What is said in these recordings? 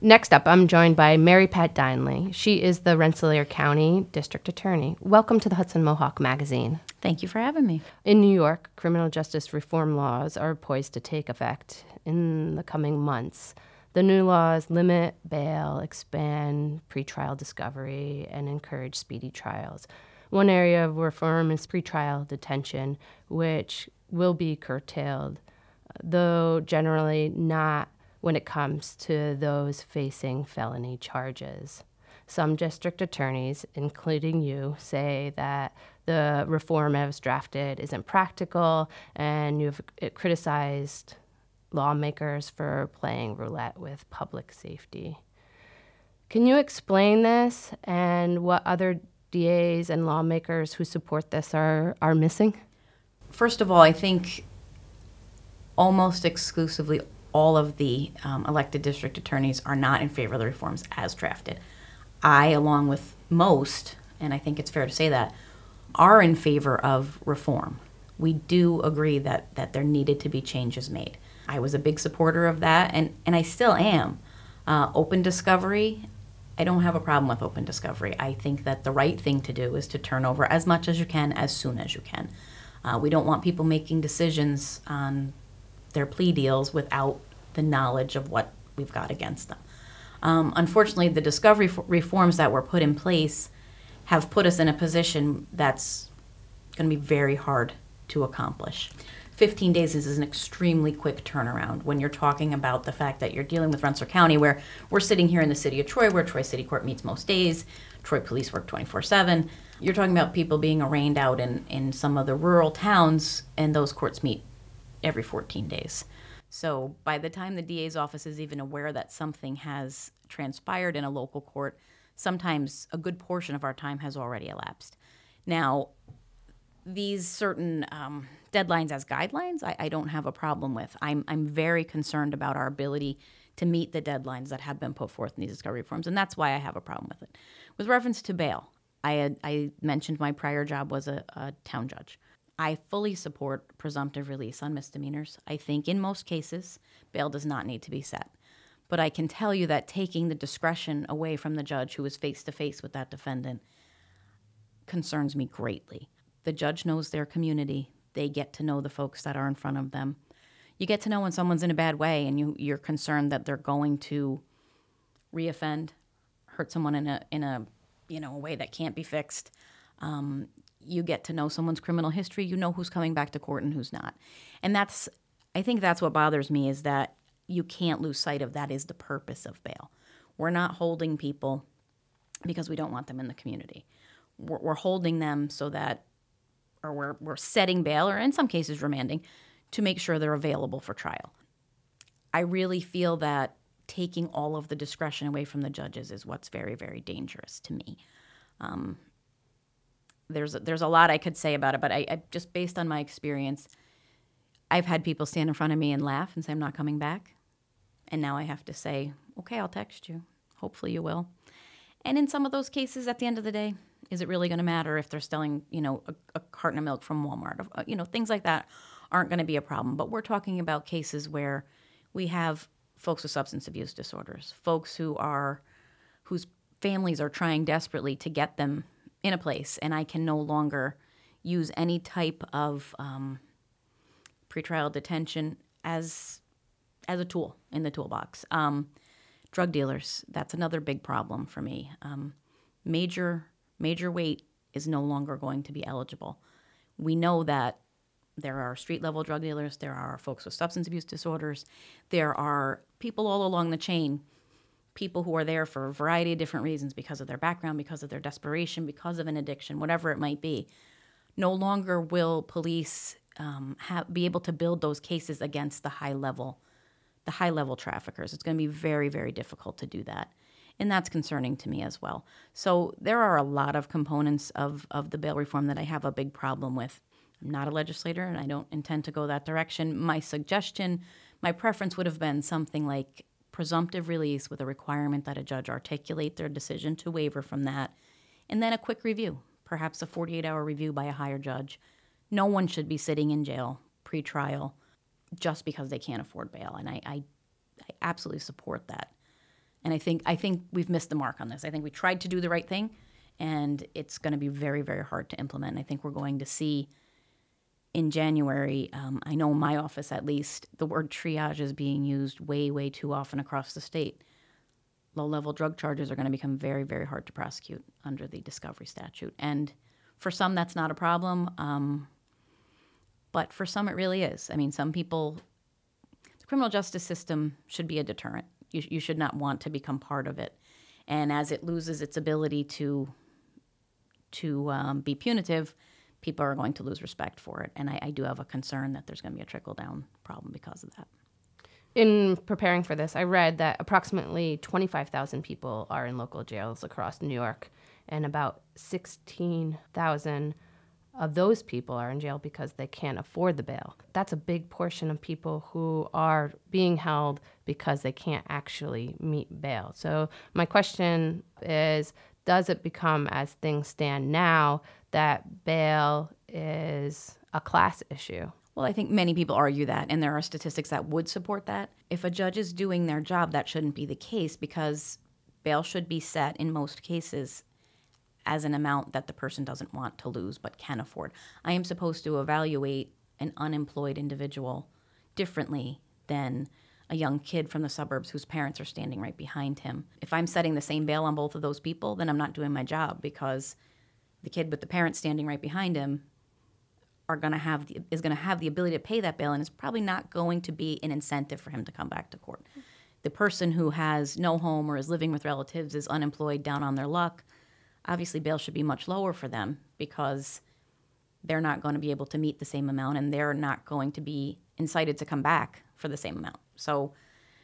Next up, I'm joined by Mary Pat Dineley. She is the Rensselaer County District Attorney. Welcome to the Hudson Mohawk Magazine. Thank you for having me. In New York, criminal justice reform laws are poised to take effect in the coming months. The new laws limit bail, expand pretrial discovery, and encourage speedy trials. One area of reform is pretrial detention, which will be curtailed, though generally not when it comes to those facing felony charges. Some district attorneys, including you, say that the reform as drafted isn't practical, and you've criticized lawmakers for playing roulette with public safety. Can you explain this and what other DAs and lawmakers who support this are missing? First of all, I think almost exclusively all of the elected district attorneys are not in favor of the reforms as drafted. I, along with most, and I think it's fair to say that, are in favor of reform. We do agree that there needed to be changes made. I was a big supporter of that, and I still am. Open discovery, I don't have a problem with open discovery. I think that the right thing to do is to turn over as much as you can, as soon as you can. We don't want people making decisions on their plea deals without the knowledge of what we've got against them. Unfortunately, the discovery reforms that were put in place have put us in a position that's going to be very hard to accomplish. 15 days is an extremely quick turnaround when you're talking about the fact that you're dealing with Rensselaer County, where we're sitting here in the city of Troy, where Troy City Court meets most days. Troy police work 24/7. You're talking about people being arraigned out in some of the rural towns, and those courts meet every 14 days. So by the time the DA's office is even aware that something has transpired in a local court, sometimes a good portion of our time has already elapsed. Now, these certain deadlines as guidelines, I don't have a problem with. I'm very concerned about our ability to meet the deadlines that have been put forth in these discovery reforms, and that's why I have a problem with it. With reference to bail, I mentioned my prior job was a town judge. I fully support presumptive release on misdemeanors. I think in most cases, bail does not need to be set. But I can tell you that taking the discretion away from the judge who is face-to-face with that defendant concerns me greatly. The judge knows their community. They get to know the folks that are in front of them. You get to know when someone's in a bad way and you're concerned that they're going to reoffend, hurt someone in a way that can't be fixed. You get to know someone's criminal history. You know who's coming back to court and who's not. And I think that's what bothers me, is that you can't lose sight of that is the purpose of bail. We're not holding people because we don't want them in the community. We're holding them so that, or we're setting bail, or in some cases remanding, to make sure they're available for trial. I really feel that taking all of the discretion away from the judges is what's very, very dangerous to me. There's a lot I could say about it, but I just based on my experience, I've had people stand in front of me and laugh and say, I'm not coming back. And now I have to say, okay, I'll text you. Hopefully you will. And in some of those cases, at the end of the day, is it really going to matter if they're selling, a carton of milk from Walmart? Things like that aren't going to be a problem. But we're talking about cases where we have folks with substance abuse disorders, folks whose families are trying desperately to get them in a place, and I can no longer use any type of pretrial detention as a tool in the toolbox. Drug dealers, that's another big problem for me. Major weight is no longer going to be eligible. We know that there are street-level drug dealers, there are folks with substance abuse disorders, there are people all along the chain, people who are there for a variety of different reasons, because of their background, because of their desperation, because of an addiction, whatever it might be. No longer will police be able to build those cases against the high-level traffickers. It's going to be very, very difficult to do that. And that's concerning to me as well. So there are a lot of components of the bail reform that I have a big problem with. I'm not a legislator, and I don't intend to go that direction. My preference would have been something like presumptive release with a requirement that a judge articulate their decision to waiver from that, and then a quick review, perhaps a 48-hour review by a higher judge. No one should be sitting in jail pre-trial just because they can't afford bail, and I absolutely support that. And I think we've missed the mark on this. I think we tried to do the right thing, and it's going to be very, very hard to implement. And I think we're going to see in January, I know in my office at least, the word triage is being used way, way too often across the state. Low-level drug charges are going to become very, very hard to prosecute under the discovery statute. And for some, that's not a problem. But for some, it really is. I mean, some people, the criminal justice system should be a deterrent. You should not want to become part of it. And as it loses its ability to be punitive, people are going to lose respect for it. And I do have a concern that there's going to be a trickle-down problem because of that. In preparing for this, I read that approximately 25,000 people are in local jails across New York, and about 16,000 of those people are in jail because they can't afford the bail. That's a big portion of people who are being held because they can't actually meet bail. So my question is, does it become, as things stand now, that bail is a class issue? Well, I think many people argue that, and there are statistics that would support that. If a judge is doing their job, that shouldn't be the case, because bail should be set in most cases as an amount that the person doesn't want to lose but can afford. I am supposed to evaluate an unemployed individual differently than a young kid from the suburbs whose parents are standing right behind him. If I'm setting the same bail on both of those people, then I'm not doing my job, because the kid with the parents standing right behind him is going to have the ability to pay that bail, and it's probably not going to be an incentive for him to come back to court. The person who has no home or is living with relatives, is unemployed, down on their luck, obviously bail should be much lower for them, because they're not going to be able to meet the same amount, and they're not going to be incited to come back for the same amount. So,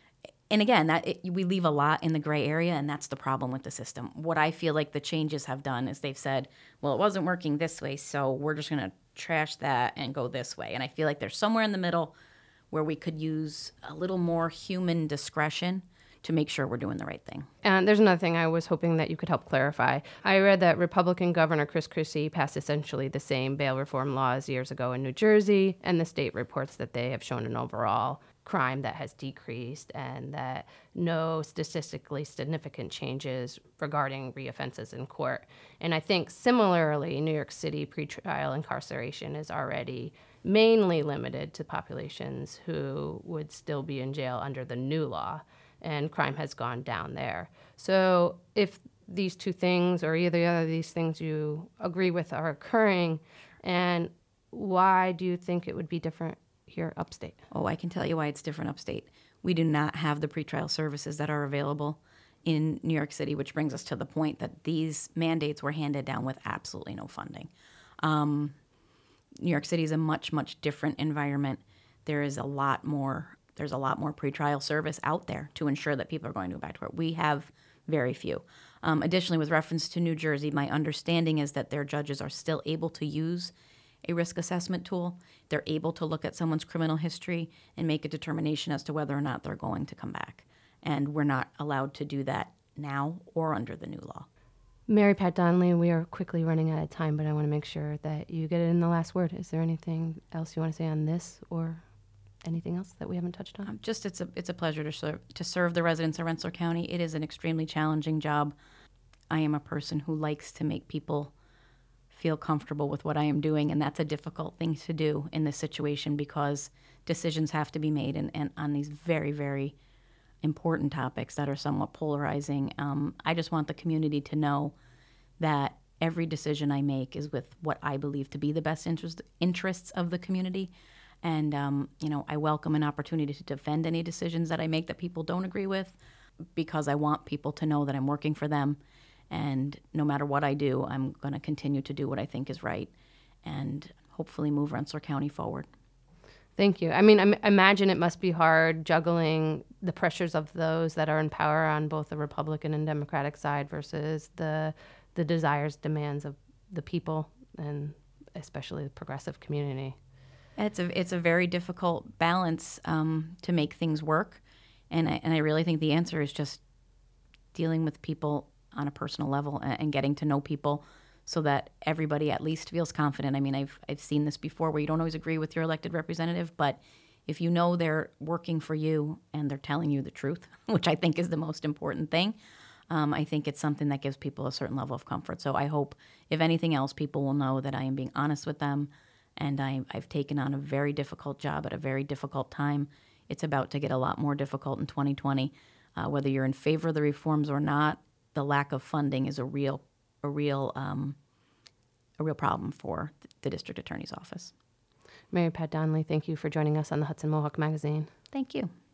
and again, we leave a lot in the gray area, and that's the problem with the system. What I feel like the changes have done is they've said, well, it wasn't working this way, so we're just going to trash that and go this way. And I feel like there's somewhere in the middle where we could use a little more human discretion to make sure we're doing the right thing. And there's another thing I was hoping that you could help clarify. I read that Republican Governor Chris Christie passed essentially the same bail reform laws years ago in New Jersey, and the state reports that they have shown an overall crime that has decreased, and that no statistically significant changes regarding reoffenses in court. And I think similarly, New York City pretrial incarceration is already mainly limited to populations who would still be in jail under the new law, and crime has gone down there. So if these two things, or either of these things you agree with, are occurring, and why do you think it would be different here upstate? Oh, I can tell you why it's different upstate. We do not have the pretrial services that are available in New York City, which brings us to the point that these mandates were handed down with absolutely no funding. New York City is a much, much different environment. There's a lot more pretrial service out there to ensure that people are going to go back to work. We have very few. Additionally, with reference to New Jersey, my understanding is that their judges are still able to use a risk assessment tool. They're able to look at someone's criminal history and make a determination as to whether or not they're going to come back. And we're not allowed to do that now or under the new law. Mary Pat Donnelly, we are quickly running out of time, but I want to make sure that you get it in the last word. Is there anything else you want to say on this, or anything else that we haven't touched on? It's a pleasure to serve the residents of Rensselaer County. It is an extremely challenging job. I am a person who likes to make people feel comfortable with what I am doing, and that's a difficult thing to do in this situation, because decisions have to be made and on these very, very important topics that are somewhat polarizing. I just want the community to know that every decision I make is with what I believe to be the best interests of the community. And, I welcome an opportunity to defend any decisions that I make that people don't agree with, because I want people to know that I'm working for them. And no matter what I do, I'm going to continue to do what I think is right and hopefully move Rensselaer County forward. Thank you. I mean, I imagine it must be hard juggling the pressures of those that are in power on both the Republican and Democratic side versus the desires, demands of the people, and especially the progressive community. It's a very difficult balance to make things work, and I really think the answer is just dealing with people on a personal level and getting to know people so that everybody at least feels confident. I mean, I've seen this before where you don't always agree with your elected representative, but if you know they're working for you and they're telling you the truth, which I think is the most important thing, I think it's something that gives people a certain level of comfort. So I hope, if anything else, people will know that I am being honest with them, and I've taken on a very difficult job at a very difficult time. It's about to get a lot more difficult in 2020. Whether you're in favor of the reforms or not, the lack of funding is a real problem for the district attorney's office. Mary Pat Donnelly, thank you for joining us on the Hudson Mohawk Magazine. Thank you.